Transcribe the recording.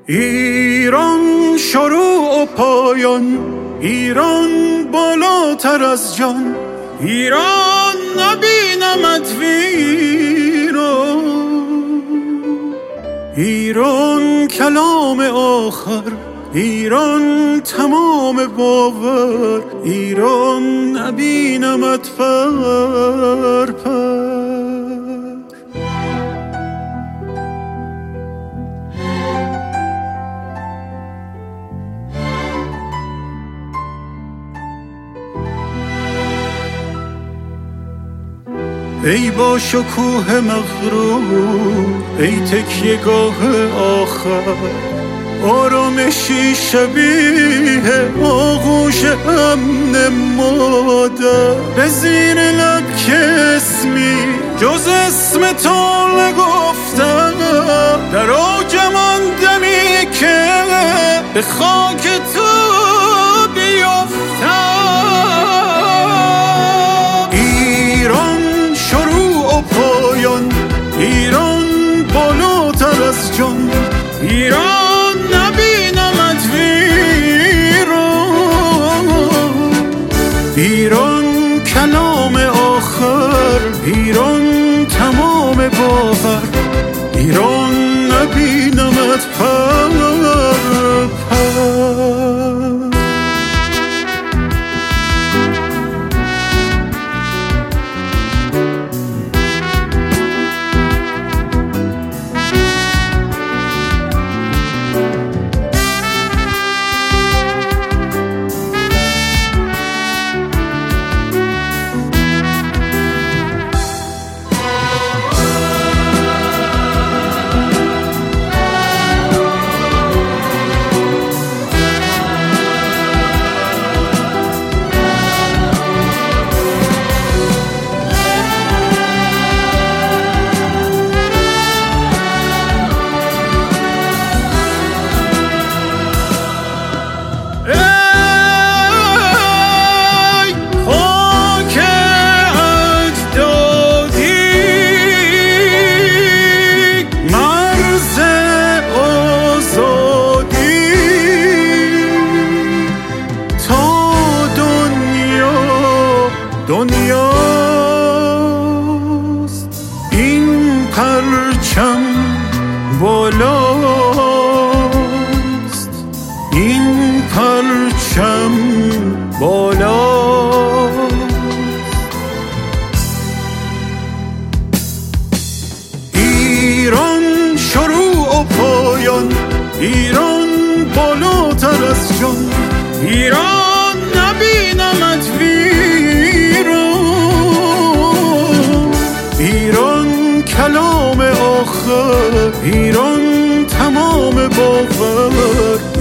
ایران شروع و پایان، ایران بالاتر از جان، ایران نبینمت ویران، ایران کلام آخر، ایران تمام باور، ایران نبینمت پر پر. ای با شکوه مغرور، ای تکیه‌گاه آخر، آرامشی شبیه آغوش امن مادر، به زیر لب که اسمی جز اسم تو نگفتم، در آجم آن دمی که به خاک تو بیفتم. ایران شروع و پایان، ایران بالاتر از جان، ایران نبینمت ویران، ایران کلام آخر، ایران تمام باور، ایران نبینمت پر پر. دنیاست این پرچم بالاست، این پرچم بالاست. ایران شروع و پایان، ایران بالاتر از جان، ایران نبینمت ویران، ایران کلام آخر، ایران تمام باور،